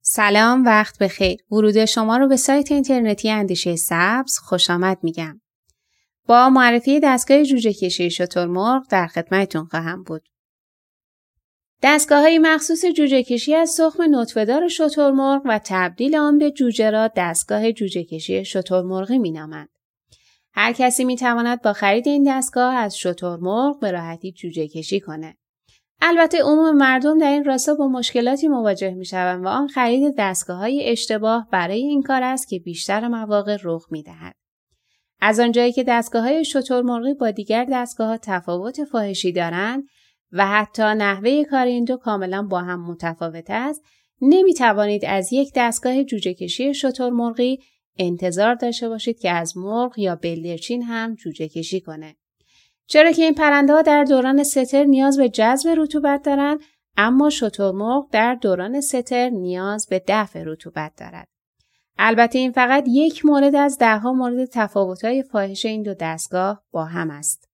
سلام، وقت بخیر. ورود شما رو به سایت اینترنتی اندیشه سبز خوش آمد میگم. با معرفی دستگاه جوجه کشی شترمرغ در خدمتتون خواهم بود. دستگاه‌های مخصوص جوجه کشی از تخم نطفه‌دار شترمرغ و تبدیل آن به جوجه را دستگاه جوجه کشی شترمرغی می‌نامند. هر کسی می‌تواند با خرید این دستگاه از شترمرغ به راحتی جوجه کشی کنه. البته عموم مردم در این راستا با مشکلاتی مواجه می‌شوند و آن خرید دستگاه‌های اشتباه برای این کار است که بیشتر مواقع رخ می‌دهد. از آنجایی که دستگاه‌های شترمرغی با دیگر دستگاه‌ها تفاوت فاحشی دارند و حتی نحوه کار این دو کاملا با هم متفاوت است، نمی‌توانید از یک دستگاه جوجه کشی شترمرغی انتظار داشته باشید که از مرغ یا بلدرچین هم جوجه کشی کنه. چرا که این پرنده‌ها در دوران ستر نیاز به جذب رطوبت دارند، اما شترمرغ در دوران ستر نیاز به دفع رطوبت دارد. البته این فقط یک مورد از ده‌ها مورد تفاوت‌های فاحش این دو دستگاه با هم است.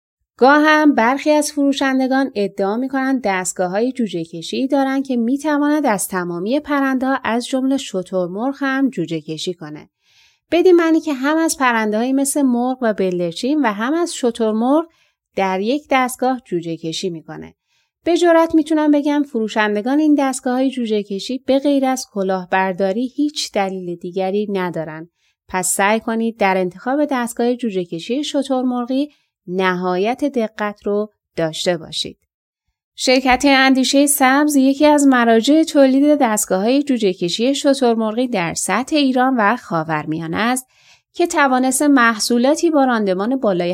گاه هم برخی از فروشندگان ادعا می‌کنند دستگاه‌های جوجه کشی دارند که می‌تواند از تمامی پرنده‌ها از جمله شترمرغ هم جوجه کشی کنه. بدین معنی که هم از پرنده‌هایی مثل مرغ و بلدرچین و هم از شترمرغ در یک دستگاه جوجه کشی میکنه. به جرئت میتونم بگم فروشندگان این دستگاه‌های جوجه کشی به غیر از کلاهبرداری هیچ دلیل دیگری ندارن. پس سعی کنید در انتخاب دستگاه جوجه کشی شترمرغی نهایت دقت رو داشته باشید. شرکت اندیشه سبز یکی از مراجع تولید دستگاه‌های جوجه کشی شترمرغی در سطح ایران و خاورمیانه است که توانسته محصولاتی با راندمان بالای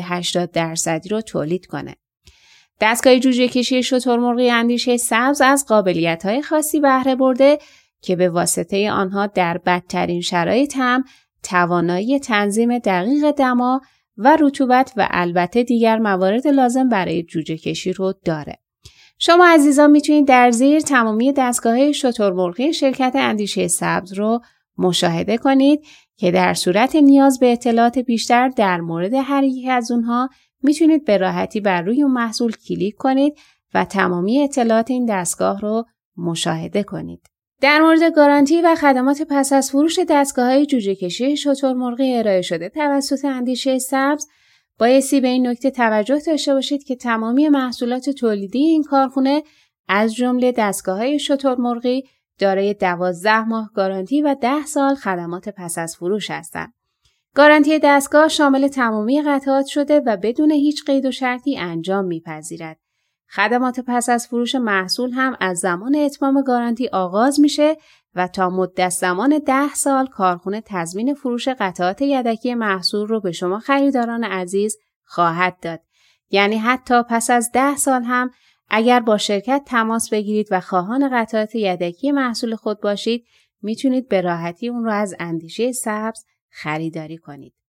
80% رو تولید کنه. دستگاه جوجه کشی شترمرغی اندیشه سبز از قابلیت‌های خاصی بهره برده که به واسطه آنها در بدترین شرایط هم توانایی تنظیم دقیق دما و رطوبت و البته دیگر موارد لازم برای جوجه کشی رو داره. شما عزیزان میتونید در زیر تمامی دستگاه‌های شترمرغی شرکت اندیشه سبز رو مشاهده کنید که در صورت نیاز به اطلاعات بیشتر در مورد هر یک از اونها میتونید به راحتی بر روی اون محصول کلیک کنید و تمامی اطلاعات این دستگاه رو مشاهده کنید. در مورد گارانتی و خدمات پس از فروش دستگاه‌های جوجه کشی شترمرغی ارائه شده توسط اندیشه سبز بایستی به این نکته توجه داشته باشید که تمامی محصولات تولیدی این کارخانه از جمله دستگاه‌های شترمرغی دارای 12 ماه گارانتی و 10 سال خدمات پس از فروش هستند. گارانتی دستگاه شامل تمامی قطعات شده و بدون هیچ قید و شرطی انجام می‌پذیرد. خدمات پس از فروش محصول هم از زمان اتمام گارانتی آغاز میشه و تا مدت زمان 10 سال کارخانه تضمین فروش قطعات یدکی محصول رو به شما خریداران عزیز خواهد داد. یعنی حتی پس از 10 سال هم اگر با شرکت تماس بگیرید و خواهان قطعات یدکی محصول خود باشید، میتونید به راحتی اون رو از اندیشه سبز خریداری کنید.